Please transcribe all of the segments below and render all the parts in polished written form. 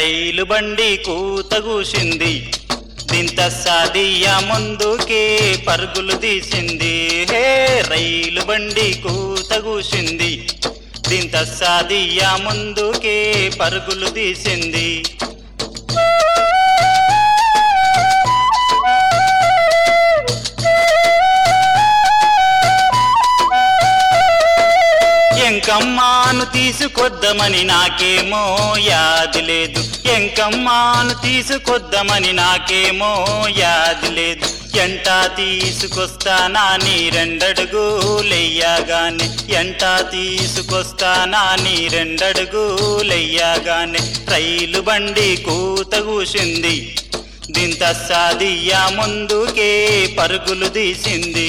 రైలు బండి కూతగూసింది, దింత సాదియా ముందుకే పరుగులు తీసింది. హే రైలు బండి కూతగూసింది, దింత సాదియా ముందుకే పరుగులు తీసింది. ఎంకమ్మాను తీసుకొద్దామని నాకేమో యాది లేదు, ఎంకమ్మాను తీసుకొద్దామని నాకేమో యాది లేదు. ఎంటా తీసుకొస్తానా నీ రెండడుగులెయ్యగానే, ఎంటా తీసుకొస్తానా నీ రెండడుగులెయ్యగానే రైలు బండి కూతగూసింది, దింత సాదియా ముందుకే పరుగులు తీసింది.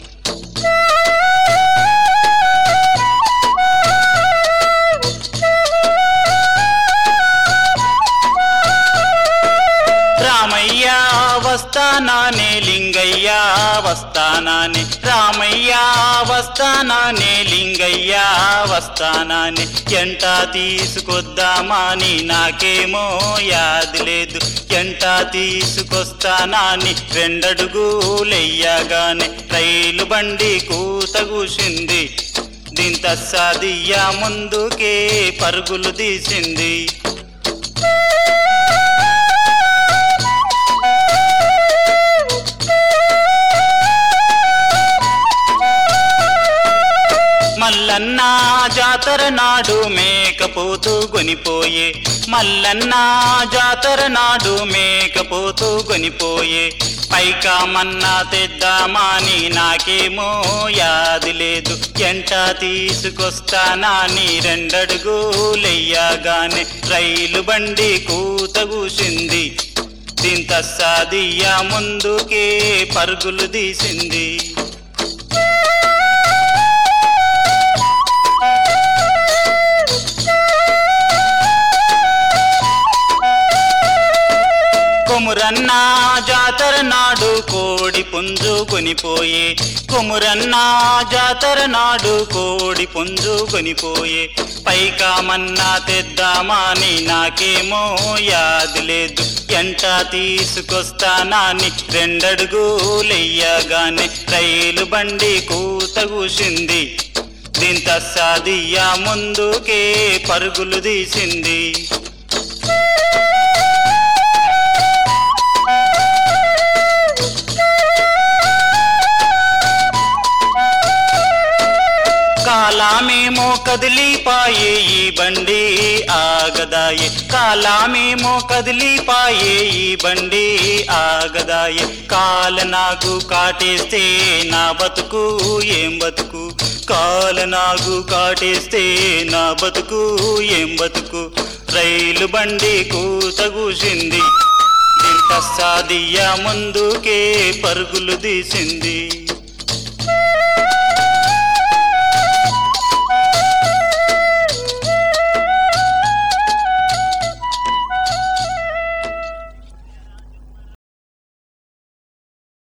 రామయ్య వస్తానానే లింగయ్య వస్తానానే, రామయ్య వస్తానానే లింగయ్య వస్తానానే. ఎంటా తీసుకొద్దామని నాకేమో యాది లేదు, ఎంటా తీసుకొస్తానాని రెండడుగులెయ్యగానే రైలు బండి కూతగూసింది, దింత సాదియా ముందుకే పరుగులు తీసింది. మల్లన్న జాతర నాడు మేకపోతూ కొనిపోయే, మల్లన్న జాతర నాడు మేకపోతూ కొనిపోయే. పైకామన్నా తెద్దామాని నాకేమో యాది లేదు, ఎంటా తీసుకొస్తానా నీ రెండడుగులెయ్యగానే రైలు బండి కూతగూసింది, దింత సాదియా ముందుకే పరుగులు తీసింది. కొమురన్న జాతర నాడు కోడి పుంజు కొనిపోయే, కొమురన్న జాతర నాడు కోడి పుంజు కొనిపోయే. పైకామన్నా తెద్దామాని నాకేమో యాది లేదు, ఎంటా తీసుకొస్తానా నీ రెండడుగులెయ్యగానే రైలు బండి కూతగూసింది, దింత సాదియా ముందుకే పరుగులు తీసింది. కాలామేమో కదిలిపాయే ఈ బండి ఆగదాయే, కాలామేమో కదిలిపాయే ఈ బండి ఆగదాయే. కాలనాగు కాటేస్తే నా బతుకు ఏం బతుకు, కాలనాగు కాటేస్తే నా బతుకు ఏం బతుకు. రైలు బండి కూతగూసింది, దింత సాదియా ముందుకే పరుగులు తీసింది.